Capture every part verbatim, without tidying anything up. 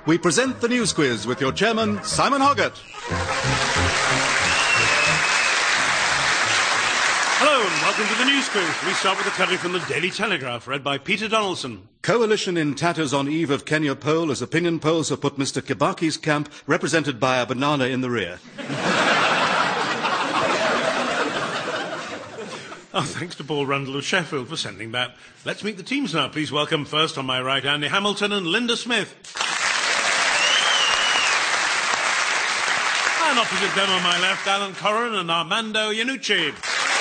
we present the News Quiz with your chairman, Simon Hoggart. Hello and welcome to the News Quiz. We start with a cutting from the Daily Telegraph, read by Peter Donaldson. Coalition in tatters on eve of Kenya poll as opinion polls have put Mister Kibaki's camp represented by a banana in the rear. Oh, thanks to Paul Rundle of Sheffield for sending that. Let's meet the teams now. Please welcome first on my right Andy Hamilton and Linda Smith. And opposite them on my left, Alan Corran and Armando Iannucci.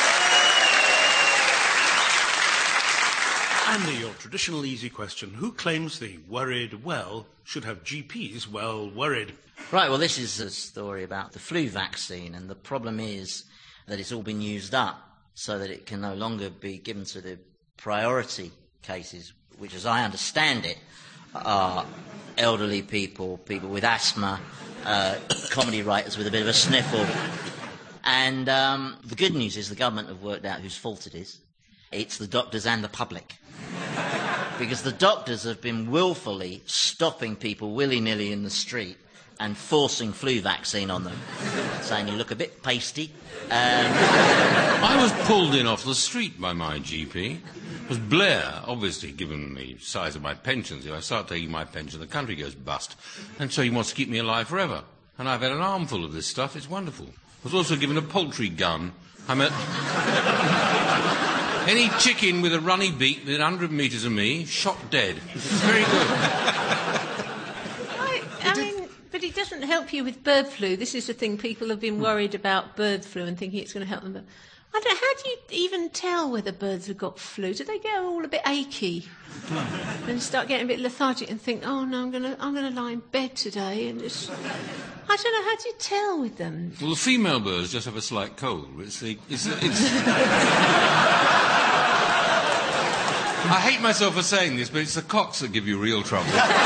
Andy, your traditional easy question. Who claims the worried well should have G Ps well worried? Right, well, this is a story about the flu vaccine, and the problem is that it's all been used up so that it can no longer be given to the priority cases, which, as I understand it, are elderly people, people with asthma, uh, comedy writers with a bit of a sniffle. And um, the good news is the government have worked out whose fault it is. It's the doctors and the public. Because the doctors have been willfully stopping people willy-nilly in the street and forcing flu vaccine on them, saying you look a bit pasty. Um, I was pulled in off the street by my G P. It was Blair, obviously, given the size of my pensions. If I start taking my pension, the country goes bust. And so he wants to keep me alive forever. And I've had an armful of this stuff. It's wonderful. I was also given a poultry gun. I'm at... Any chicken with a runny beak within one hundred metres of me, shot dead. It's very good. I, I mean, but it doesn't help you with bird flu. This is the thing. People have been worried about bird flu and thinking it's going to help them. But I don't, how do you even tell whether birds have got flu? Do they go all a bit achy and start getting a bit lethargic and think, oh no, I'm going to I'm going to lie in bed today and just... I don't know, how do you tell with them? Well, the female birds just have a slight cold. It's the... It's, it's... I hate myself for saying this, but it's the cocks that give you real trouble.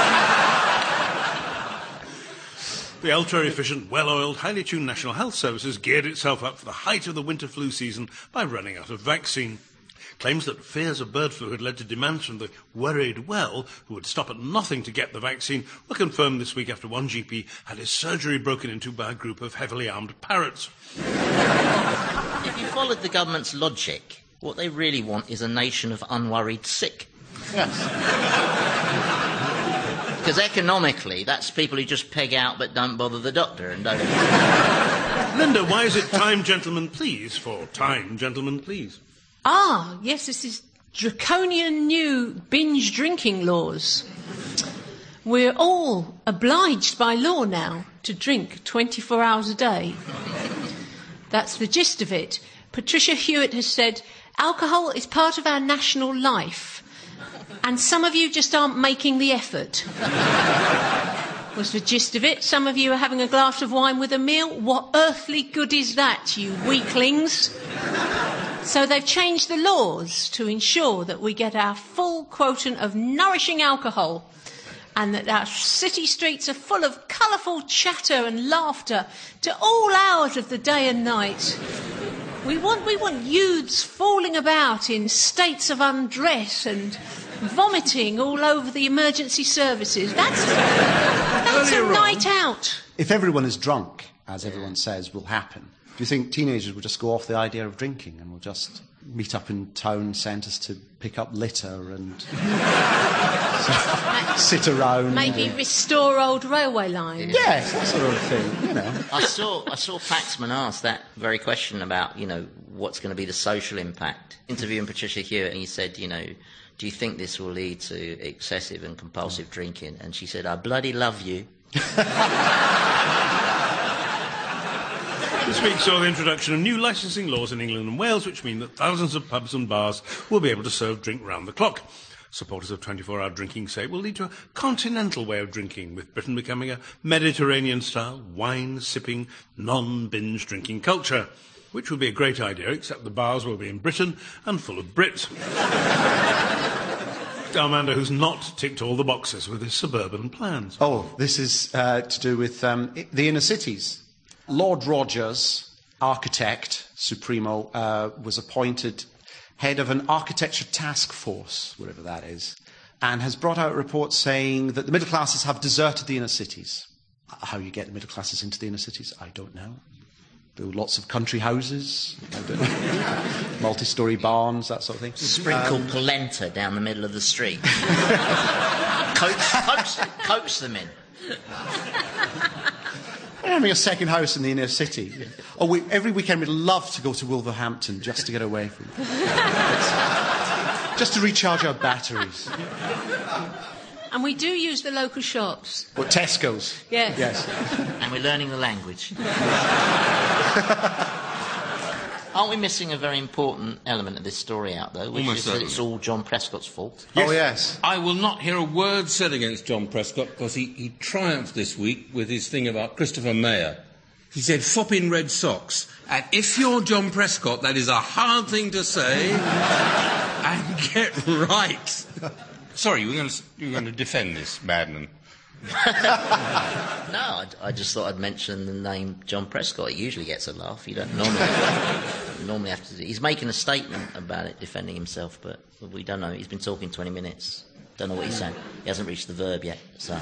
The ultra-efficient, well-oiled, highly tuned National Health Service has geared itself up for the height of the winter flu season by running out of vaccine. Claims that fears of bird flu had led to demands from the worried well, who would stop at nothing to get the vaccine, were confirmed this week after one G P had his surgery broken into by a group of heavily armed parrots. If you followed the government's logic, what they really want is a nation of unworried sick. Yes. Because economically, that's people who just peg out but don't bother the doctor and don't... Linda, why is it time, gentlemen, please, for time, gentlemen, please? Ah, yes, this is draconian new binge drinking laws. We're all obliged by law now to drink twenty-four hours a day. That's the gist of it. Patricia Hewitt has said, alcohol is part of our national life, and some of you just aren't making the effort. Was the gist of it. Some of you are having a glass of wine with a meal. What earthly good is that, you weaklings? So they've changed the laws to ensure that we get our full quotient of nourishing alcohol and that our city streets are full of colourful chatter and laughter to all hours of the day and night. We want, we want youths falling about in states of undress and vomiting all over the emergency services. That's, that's a night out. If everyone is drunk, as everyone says will happen, do you think teenagers will just go off the idea of drinking and will just meet up in town centres to pick up litter and sit around? Maybe and... restore old railway lines. Yes, that sort of thing, you know. I saw I saw Paxman ask that very question about, you know, what's going to be the social impact. Interviewing Patricia Hewitt, and he said, you know, do you think this will lead to excessive and compulsive drinking? And she said, I bloody love you. This week saw the introduction of new licensing laws in England and Wales, which mean that thousands of pubs and bars will be able to serve drink round the clock. Supporters of twenty-four hour drinking say it will lead to a continental way of drinking, with Britain becoming a Mediterranean-style, wine-sipping, non-binge drinking culture, which would be a great idea, except the bars will be in Britain and full of Brits. Armando, who's not ticked all the boxes with his suburban plans. Oh, this is uh, to do with um, the inner cities. Lord Rogers, architect, Supremo, uh, was appointed head of an architecture task force, whatever that is, and has brought out reports saying that the middle classes have deserted the inner cities. How you get the middle classes into the inner cities, I don't know. Build lots of country houses, I don't know. multi-storey barns, that sort of thing. Sprinkle um, polenta down the middle of the street. coax, coax, coax them in. We're having a second house in the inner city. Oh, we, every weekend we'd love to go to Wolverhampton just to get away from it. Just to recharge our batteries. And we do use the local shops. Or Tesco's. Yes. Yes. And we're learning the language. Aren't we missing a very important element of this story out, though, which Almost is that certainly. it's all John Prescott's fault? Yes. Oh, yes. I will not hear a word said against John Prescott because he, he triumphed this week with his thing about Christopher Mayer. He said, fop in red socks. And if you're John Prescott, that is a hard thing to say. And get right. Sorry, you were going to, you were going to defend this madman. No, I, I just thought I'd mention the name John Prescott. It usually gets a laugh. You don't normally, you normally have to do. He's making a statement about it, defending himself, but we don't know. He's been talking twenty minutes. Don't know what he's saying. He hasn't reached the verb yet. So.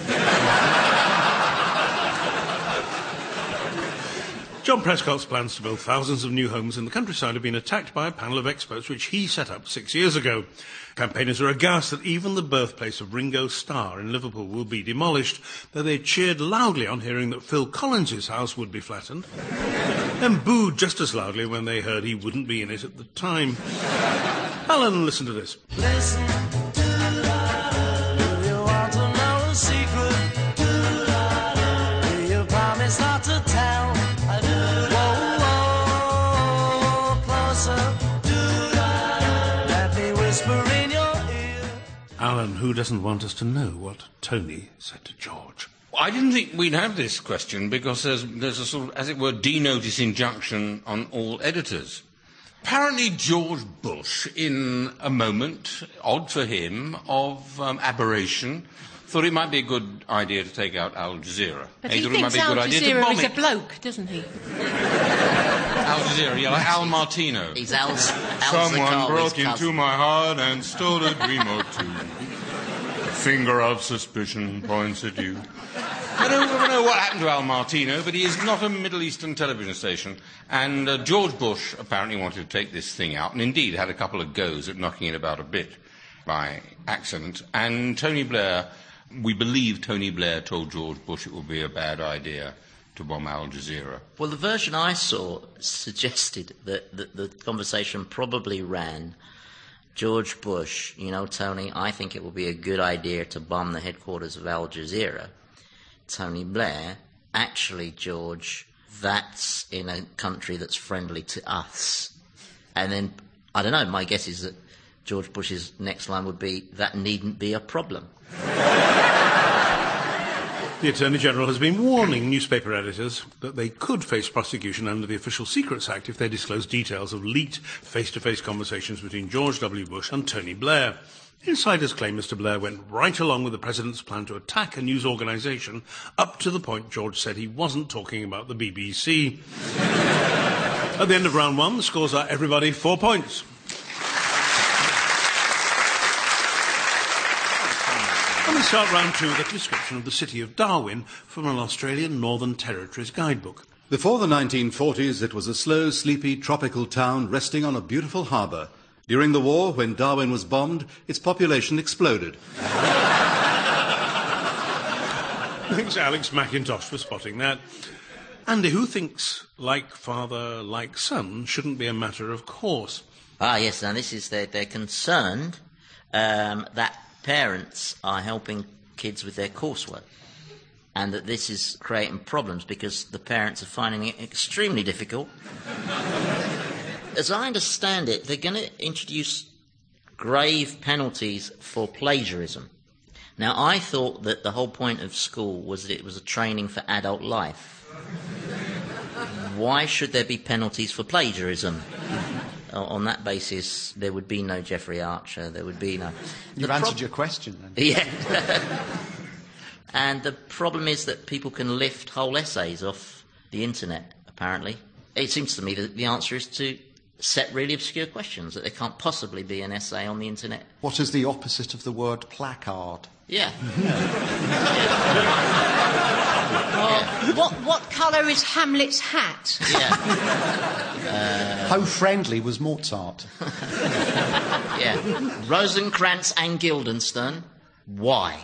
John Prescott's plans to build thousands of new homes in the countryside have been attacked by a panel of experts which he set up six years ago. Campaigners are aghast that even the birthplace of Ringo Starr in Liverpool will be demolished, though they cheered loudly on hearing that Phil Collins's house would be flattened, and booed just as loudly when they heard he wouldn't be in it at the time. Alan, listen to this. Listen, do you want to know a secret? Do you promise not to tell? Whoa, whoa, closer. Let me whisper in your ear. Alan, who doesn't want us to know what Tony said to George? I didn't think we'd have this question because there's, there's a sort of, as it were, de-notice injunction on all editors. Apparently George Bush, in a moment, odd for him, of um, aberration, thought it might be a good idea to take out Al Jazeera. But he, he thought it might thinks be a Al good idea to Jazeera bomb is a it. bloke, doesn't he? Al Jazeera, yeah, like Al Martino. He's Al's, Al's Someone broke into cousin. my heart and stole a dream or two. Finger of suspicion points at you. I don't, I don't know what happened to Al Martino, but he is not a Middle Eastern television station. And uh, George Bush apparently wanted to take this thing out, and indeed had a couple of goes at knocking it about a bit by accident. And Tony Blair, we believe Tony Blair told George Bush it would be a bad idea to bomb Al Jazeera. Well, the version I saw suggested that, that the conversation probably ran, George Bush, you know, Tony, I think it would be a good idea to bomb the headquarters of Al Jazeera. Tony Blair, actually, George, that's in a country that's friendly to us. And then, I don't know, my guess is that George Bush's next line would be, that needn't be a problem. The Attorney-General has been warning newspaper editors that they could face prosecution under the Official Secrets Act if they disclose details of leaked face-to-face conversations between George W. Bush and Tony Blair. Insiders claim Mister Blair went right along with the President's plan to attack a news organisation up to the point George said he wasn't talking about the B B C. At the end of round one, the scores are everybody four points. And we start round two with a description of the city of Darwin from an Australian Northern Territories guidebook. Before the nineteen forties, it was a slow, sleepy, tropical town resting on a beautiful harbour. During the war, when Darwin was bombed, its population exploded. Thanks, Alex McIntosh, for spotting that. Andy, who thinks like father, like son shouldn't be a matter of course? Ah, yes, now this is, they're, they're concerned um, that parents are helping kids with their coursework and that this is creating problems because the parents are finding it extremely difficult. As I understand it, they're going to introduce grave penalties for plagiarism. Now, I thought that the whole point of school was that it was a training for adult life. Why should there be penalties for plagiarism? On that basis, there would be no Jeffrey Archer, there would be no... You've the answered prob- your question, then. Yeah. And the problem is that people can lift whole essays off the internet, apparently. It seems to me that the answer is to set really obscure questions that there can't possibly be an essay on the internet. What is the opposite of the word placard? Yeah. Well, what, what colour is Hamlet's hat? Yeah. How friendly was Mozart? Yeah. Rosencrantz and Guildenstern. Why?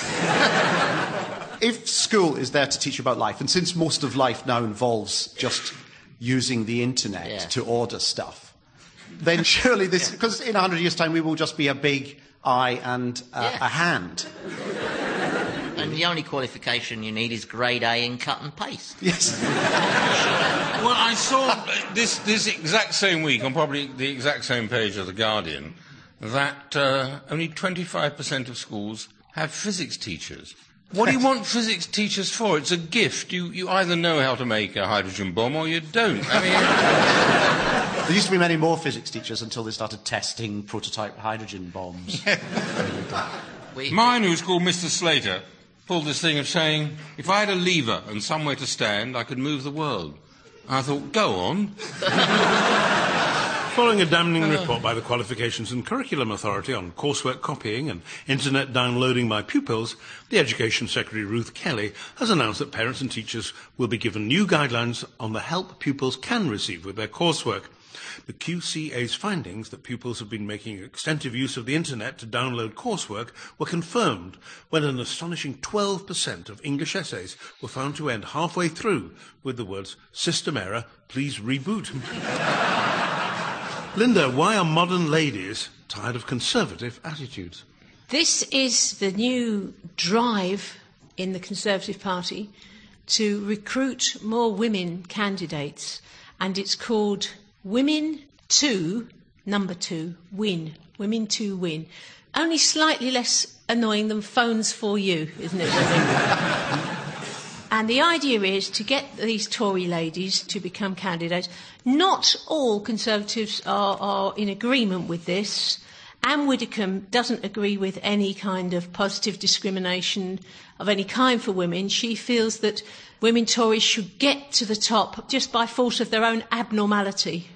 If school is there to teach you about life, and since most of life now involves just using the internet Yeah. to order stuff, then surely this, because in a hundred years' time we will just be a big eye and uh, Yeah. a hand. And the only qualification you need is grade A in cut and paste. Yes. Well, I saw uh, this, this exact same week, on probably the exact same page of The Guardian, that uh, only twenty-five percent of schools have physics teachers. What do you want physics teachers for? It's a gift. You, you either know how to make a hydrogen bomb or you don't. I mean... There used to be many more physics teachers until they started testing prototype hydrogen bombs. We, Mine, who's called Mister Slater, pulled this thing of saying, if I had a lever and somewhere to stand, I could move the world. I thought, go on. Following a damning report by the Qualifications and Curriculum Authority on coursework copying and internet downloading by pupils, the Education Secretary Ruth Kelly has announced that parents and teachers will be given new guidelines on the help pupils can receive with their coursework. The Q C A's findings that pupils have been making extensive use of the internet to download coursework were confirmed when an astonishing twelve percent of English essays were found to end halfway through with the words, "System error, please reboot." Linda, why are modern ladies tired of conservative attitudes? This is the new drive in the Conservative Party to recruit more women candidates, and it's called Women to, number two, win. Women to win. Only slightly less annoying than Phones for You, isn't it? And the idea is to get these Tory ladies to become candidates. Not all Conservatives are, are in agreement with this. Anne Widdecombe doesn't agree with any kind of positive discrimination of any kind for women. She feels that women Tories should get to the top just by force of their own abnormality.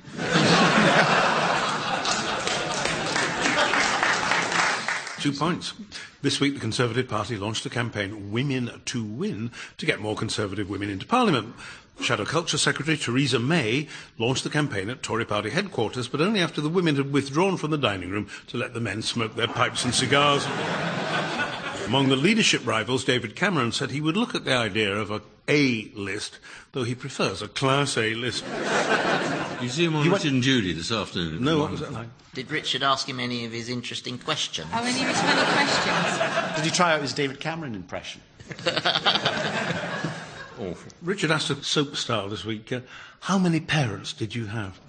Two points. This week, the Conservative Party launched the campaign Women to Win to get more Conservative women into Parliament. Shadow Culture Secretary Theresa May launched the campaign at Tory Party headquarters, but only after the women had withdrawn from the dining room to let the men smoke their pipes and cigars. Among the leadership rivals, David Cameron said he would look at the idea of a A list, though he prefers a Class A list. You see him on Richard and Judy this afternoon? No, what was that like? Did Richard ask him any of his interesting questions? Oh, any of his funny questions? Did he try out his David Cameron impression? Awful. Richard asked a soap star this week, uh, how many parents did you have?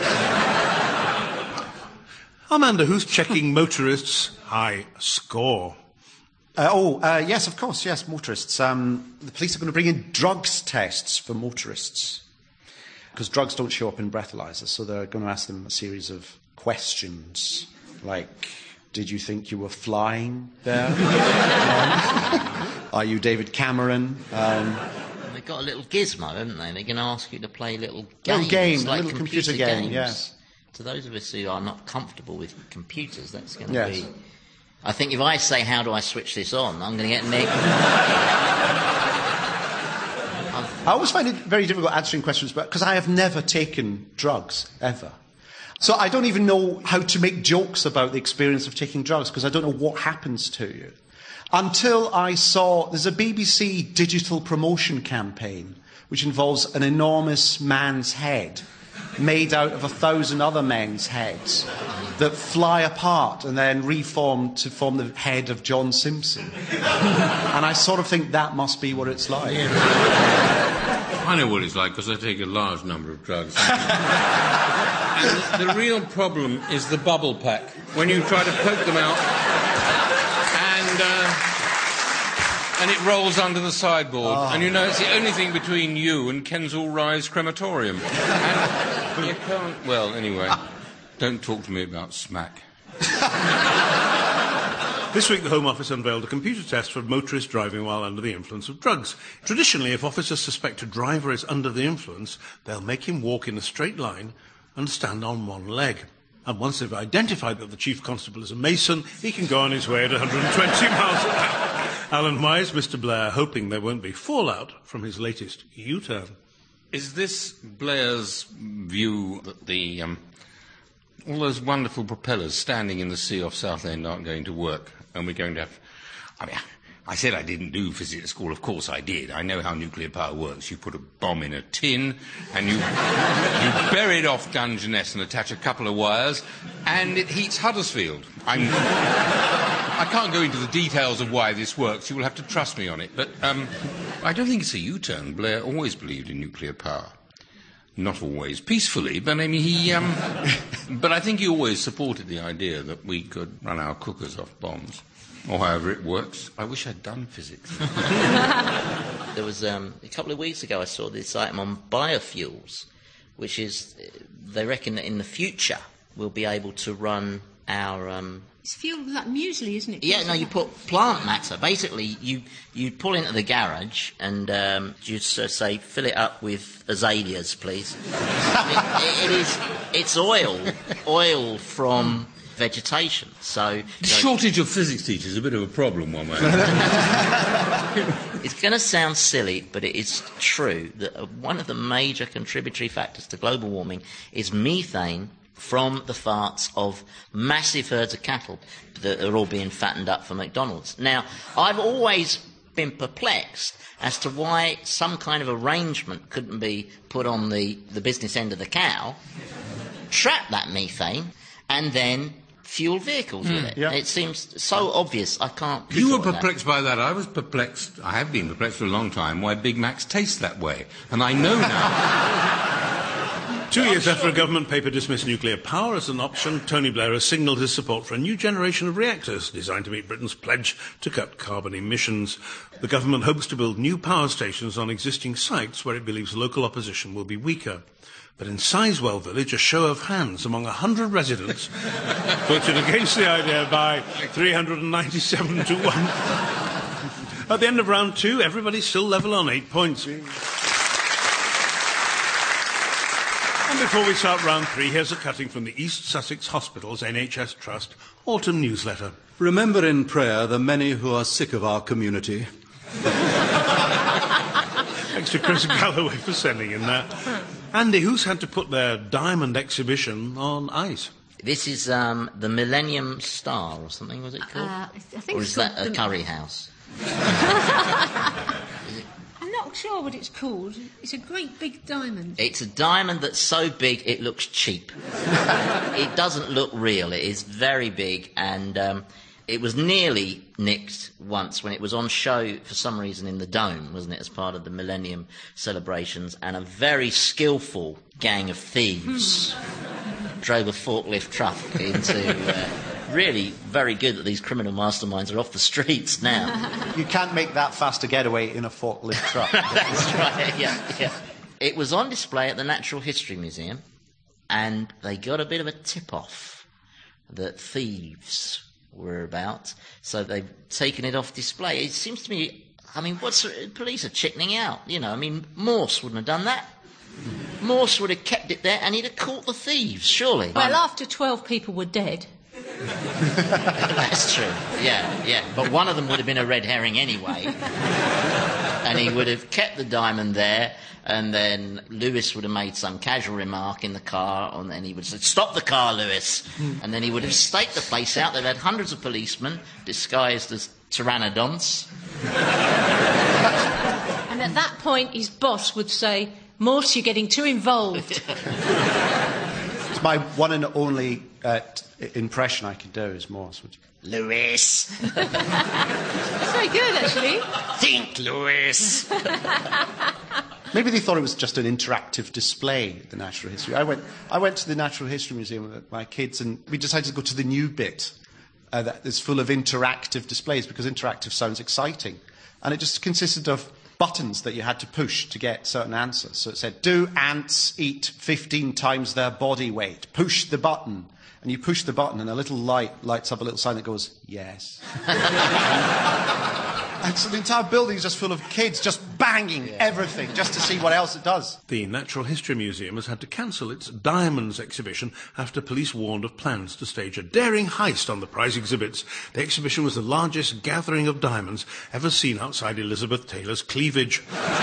Amanda, who's checking motorists' high score? Uh, oh, uh, yes, of course, yes, motorists. Um, the police are going to bring in drugs tests for motorists because drugs don't show up in breathalyzers, so they're going to ask them a series of questions like, did you think you were flying there? Are you David Cameron? Um, They've got a little gizmo, haven't they? They're going to ask you to play little games. Little game, like little computer, computer game, games. yes. To those of us who are not comfortable with computers, that's going to Yes. be... I think if I say, how do I switch this on, I'm going to get Nick. I always find it very difficult answering questions because I have never taken drugs, ever. So I don't even know how to make jokes about the experience of taking drugs because I don't know what happens to you. Until I saw, there's a B B C digital promotion campaign which involves an enormous man's head made out of a thousand other men's heads that fly apart and then reform to form the head of John Simpson. And I sort of think that must be what it's like. I know what it's like because I take a large number of drugs. And the, the real problem is the bubble pack. When you try to poke them out and, uh, and it rolls under the sideboard. Oh. And you know it's the only thing between you and Kensal Rise Crematorium. And you can't... Well, anyway, don't talk to me about smack. This week, the Home Office unveiled a computer test for motorists driving while under the influence of drugs. Traditionally, if officers suspect a driver is under the influence, they'll make him walk in a straight line and stand on one leg. And once they've identified that the Chief Constable is a Mason, he can go on his way at one hundred twenty miles an hour. Alan, why is Mister Blair hoping there won't be fallout from his latest U-turn? Is this Blair's view that the um, all those wonderful propellers standing in the sea off Southend aren't going to work, and we're going to have... I mean, I said I didn't do physics at school. Of course I did. I know how nuclear power works. You put a bomb in a tin, and you, you bury it off Dungeness and attach a couple of wires, and it heats Huddersfield. I'm, I can't go into the details of why this works. You will have to trust me on it. But um, I don't think it's a U-turn. Blair always believed in nuclear power. Not always peacefully, but I mean, he... Um, but I think he always supported the idea that we could run our cookers off bombs. Or however it works. I wish I'd done physics. There was, um, a couple of weeks ago, I saw this item on biofuels, which is, they reckon that in the future we'll be able to run our... Um, It's fuel like muesli, isn't it? yeah, no, you put plant matter. Basically, you, you pull into the garage and um, you just uh, say, fill it up with azaleas, please. it, it is, it's oil, oil from... vegetation. So the shortage of physics teachers is a bit of a problem, one way. It's going to sound silly, but it is true that one of the major contributory factors to global warming is methane from the farts of massive herds of cattle that are all being fattened up for McDonald's. Now, I've always been perplexed as to why some kind of arrangement couldn't be put on the, the business end of the cow, trap that methane, and then fuel vehicles mm, with it. Yeah. It seems so obvious, I can't... You were perplexed that. by that. I was perplexed, I have been perplexed for a long time, why Big Macs taste that way. And I know now... Two years sure. after a government paper dismissed nuclear power as an option, Tony Blair has signalled his support for a new generation of reactors designed to meet Britain's pledge to cut carbon emissions. The government hopes to build new power stations on existing sites where it believes local opposition will be weaker. But in Sizewell Village, a show of hands among a hundred residents voted against the idea by three hundred ninety-seven to one. At the end of round two, everybody's still level on eight points. And before we start round three, here's a cutting from the East Sussex Hospitals N H S Trust Autumn Newsletter. Remember in prayer the many who are sick of our community. Thanks to Chris Galloway for sending in that. Andy, who's had to put their diamond exhibition on ice? This is um, the Millennium Star or something, was it called? Uh, I think or is it's that a the... curry house? I'm not sure what it's called. It's a great big diamond. It's a diamond that's so big it looks cheap. It doesn't look real. It is very big, and um, it was nearly nicked once when it was on show for some reason in the Dome, wasn't it, as part of the Millennium celebrations, and a very skillful gang of thieves drove a forklift truck into... Uh, really very good that these criminal masterminds are off the streets now. You can't make that fast a getaway in a forklift truck. That's right, yeah, yeah. It was on display at the Natural History Museum, and they got a bit of a tip-off that thieves were about, so they've taken it off display. It seems to me, I mean, what's police are chickening out, you know, I mean, Morse wouldn't have done that. Morse would have kept it there and he'd have caught the thieves, surely. Well, after twelve people were dead. That's true, yeah, yeah. But one of them would have been a red herring anyway. And he would have kept the diamond there, and then Lewis would have made some casual remark in the car, and then he would have said, "Stop the car, Lewis." And then he would have staked the place out. They'd had hundreds of policemen disguised as pteranodons. And at that point, his boss would say, "Morse, you're getting too involved." It's my one and only uh, t- impression I can do is Morse. Which... Lewis. That's very good, actually. Think, Lewis. Maybe they thought it was just an interactive display at the Natural History. I went, I went to the Natural History Museum with my kids, and we decided to go to the new bit uh, that is full of interactive displays, because interactive sounds exciting. And it just consisted of buttons that you had to push to get certain answers. So it said, do ants eat fifteen times their body weight? Push the button. And you push the button and a little light lights up a little sign that goes, yes. And so the entire building is just full of kids just banging everything just to see what else it does. The Natural History Museum has had to cancel its Diamonds exhibition after police warned of plans to stage a daring heist on the prize exhibits. The exhibition was the largest gathering of diamonds ever seen outside Elizabeth Taylor's cleavage.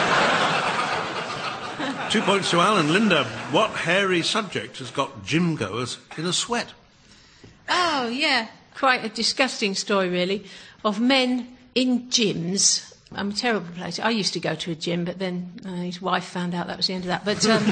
Two points to Alan. Linda, what hairy subject has got gym goers in a sweat? Oh, yeah. Quite a disgusting story, really, of men in gyms. I'm a terrible place. I used to go to a gym, but then uh, his wife found out that was the end of that. But um,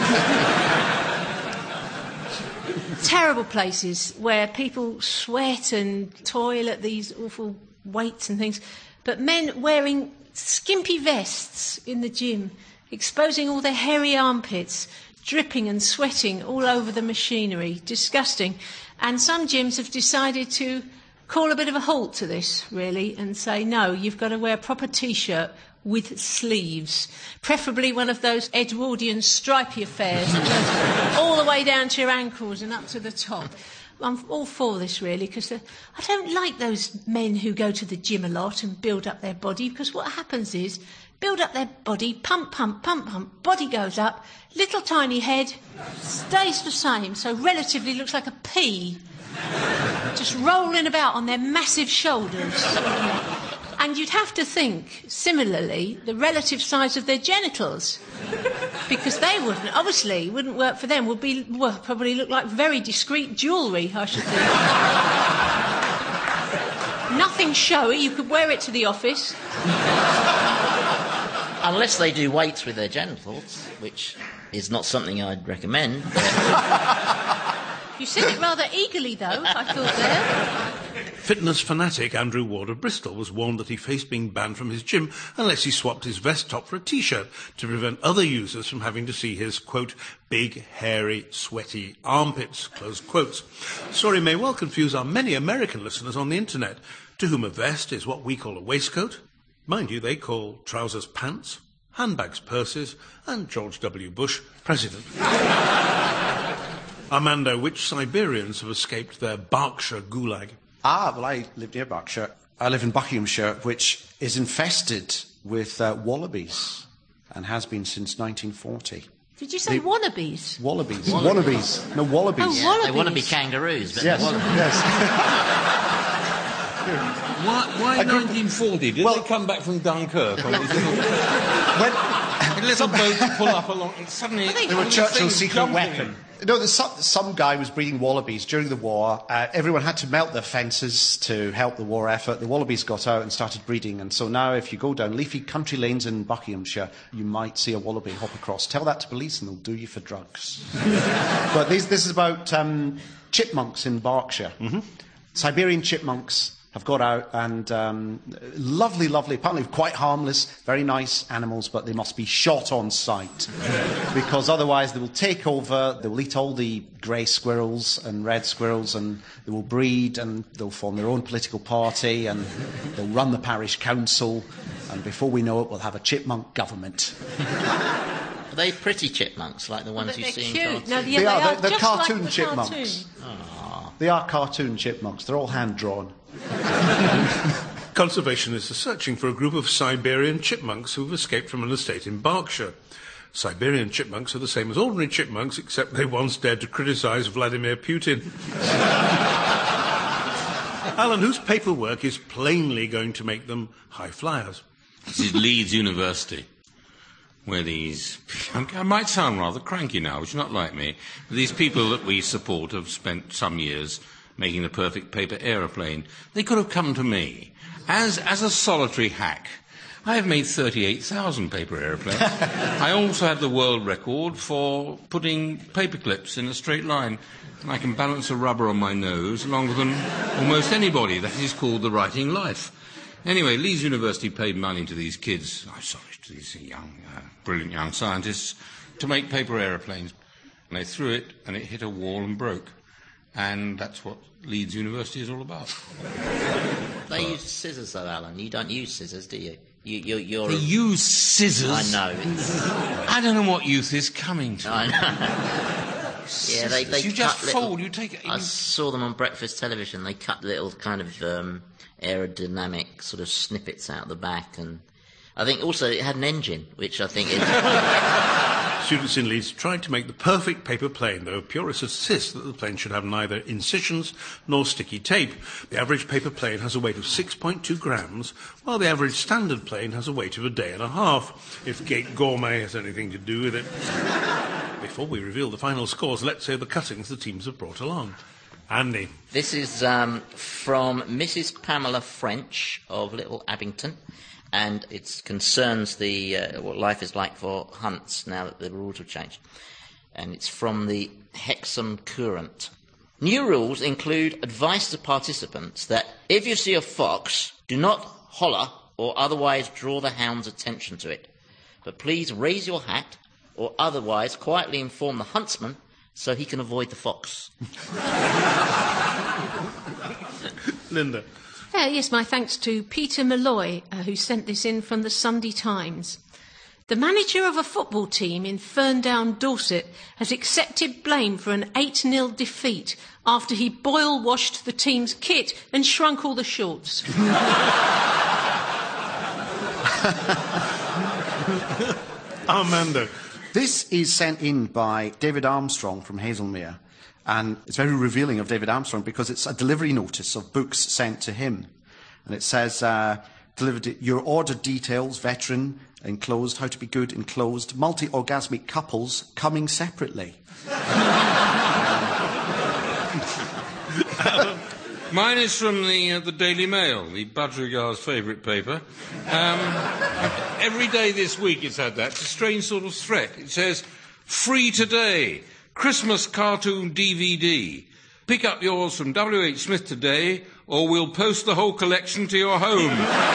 terrible places where people sweat and toil at these awful weights and things. But men wearing skimpy vests in the gym, exposing all their hairy armpits, dripping and sweating all over the machinery. Disgusting. And some gyms have decided to call a bit of a halt to this, really, and say, no, you've got to wear a proper T-shirt with sleeves, preferably one of those Edwardian stripy affairs that goes all the way down to your ankles and up to the top. I'm all for this, really, because I don't like those men who go to the gym a lot and build up their body, because what happens is, build up their body, pump, pump, pump, pump, body goes up, little tiny head stays the same, so relatively looks like a pea, just rolling about on their massive shoulders. And you'd have to think, similarly, the relative size of their genitals, because they wouldn't, obviously, wouldn't work for them, would be, well, probably look like very discreet jewellery, I should think. Nothing showy, you could wear it to the office. Unless they do weights with their genitals, which is not something I'd recommend. You said it rather eagerly, though, I thought there. Fitness fanatic Andrew Ward of Bristol was warned that he faced being banned from his gym unless he swapped his vest top for a T-shirt to prevent other users from having to see his, quote, big, hairy, sweaty armpits, close quotes. The story may well confuse our many American listeners on the internet, to whom a vest is what we call a waistcoat. Mind you, they call trousers pants, handbags purses, and George W. Bush president. Armando, which Siberians have escaped their Berkshire gulag? Ah, well, I live near Berkshire. I live in Buckinghamshire, which is infested with uh, wallabies and has been since nineteen forty. Did you say The- wannabes? Wallabies. Wallabies. No, wallabies. Oh, Yeah, wallabies. they want to be kangaroos, but Yes, they're wallabies. yes. Why, why nineteen forty? Did Well- they come back from Dunkirk on these little, When, little boats pull up along and suddenly... they were these Churchill's things secret jumping weapon. No, there's some, some guy was breeding wallabies during the war. Uh, everyone had to melt their fences to help the war effort. The wallabies got out and started breeding. And so now if you go down leafy country lanes in Buckinghamshire, you might see a wallaby hop across. Tell that to police and they'll do you for drugs. But these, this is about um, chipmunks in Berkshire. Mm-hmm. Siberian chipmunks have got out and um, lovely, lovely, apparently quite harmless, very nice animals, but they must be shot on sight because otherwise they will take over, they will eat all the grey squirrels and red squirrels and they will breed and they'll form their own political party and they'll run the parish council and before we know it we'll have a chipmunk government. Are they pretty chipmunks, like the ones But you they're see in cute. cartoons? No, yeah, They they, are, are, they're- they're just cartoon like the chipmunks. cartoon. They are cartoon chipmunks, they're all hand-drawn. Conservationists are searching for a group of Siberian chipmunks who've escaped from an estate in Berkshire. Siberian chipmunks are the same as ordinary chipmunks, except they once dared to criticise Vladimir Putin. Alan, whose paperwork is plainly going to make them high flyers? This is Leeds University, where these... I might sound rather cranky now, which is not like me, but these people that we support have spent some years making the perfect paper aeroplane. They could have come to me. As, as a solitary hack, I have made thirty-eight thousand paper aeroplanes. I also have the world record for putting paper clips in a straight line, and I can balance a rubber on my nose longer than almost anybody. That is called the writing life. Anyway, Leeds University paid money to these kids, I'm sorry, to these young, uh, brilliant young scientists, to make paper aeroplanes. And they threw it, and it hit a wall and broke. And that's what Leeds University is all about. They use scissors, though, Alan. You don't use scissors, do you? you you're, you're They a- use scissors. I know. It's, I don't know what youth is coming to. I know. Yeah, they, they you cut just little, fold, you take it... I saw them on breakfast television. They cut little kind of um, aerodynamic sort of snippets out the back, and I think also it had an engine, which I think is... Students in Leeds tried to make the perfect paper plane, though purists insist that the plane should have neither incisions nor sticky tape. The average paper plane has a weight of six point two grams, while the average standard plane has a weight of a day and a half, if Gate Gourmet has anything to do with it. Before we reveal the final scores, let's hear the cuttings the teams have brought along. Andy. This is um, from Missus Pamela French of Little Abington, and it concerns the uh, what life is like for hunts now that the rules have changed. And it's from the Hexham Courant. New rules include advice to participants that if you see a fox, do not holler or otherwise draw the hound's attention to it, but please raise your hat or otherwise quietly inform the huntsman so he can avoid the fox. Linda. Uh, yes, my thanks to Peter Malloy, uh, who sent this in from the Sunday Times. The manager of a football team in Ferndown, Dorset, has accepted blame for an eight nil defeat after he boil-washed the team's kit and shrunk all the shorts. Armando. This is sent in by David Armstrong from Hazelmere, and it's very revealing of David Armstrong because it's a delivery notice of books sent to him. And it says, uh, delivered your order details, veteran, enclosed, how to be good, enclosed, multi-orgasmic couples coming separately. Mine is from the, uh, the Daily Mail, the Budgerigar's favourite paper. Um, every day this week it's had that. It's a strange sort of threat. It says, free today, Christmas cartoon D V D. Pick up yours from W H Smith today, or we'll post the whole collection to your home.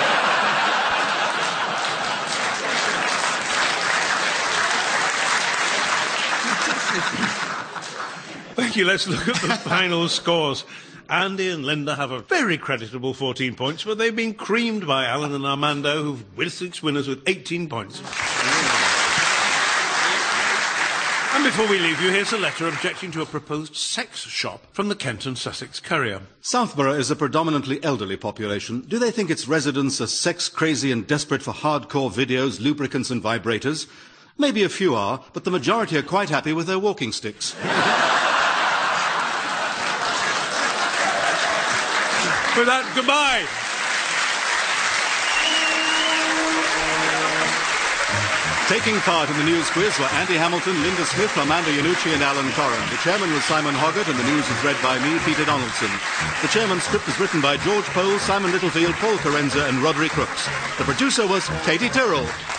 Thank you. Let's look at the final scores. Andy and Linda have a very creditable fourteen points, but they've been creamed by Alan and Armando, who've with six winners with eighteen points. And before we leave you, here's a letter objecting to a proposed sex shop from the Kent and Sussex Courier. Southborough is a predominantly elderly population. Do they think its residents are sex-crazy and desperate for hardcore videos, lubricants and vibrators? Maybe a few are, but the majority are quite happy with their walking sticks. With that, goodbye. Taking part in the news quiz were Andy Hamilton, Linda Smith, Armando Iannucci and Alan Corran. The chairman was Simon Hoggart and the news was read by me, Peter Donaldson. The chairman's script was written by George Pole, Simon Littlefield, Paul Carenza and Roderick Crooks. The producer was Katie Tyrrell.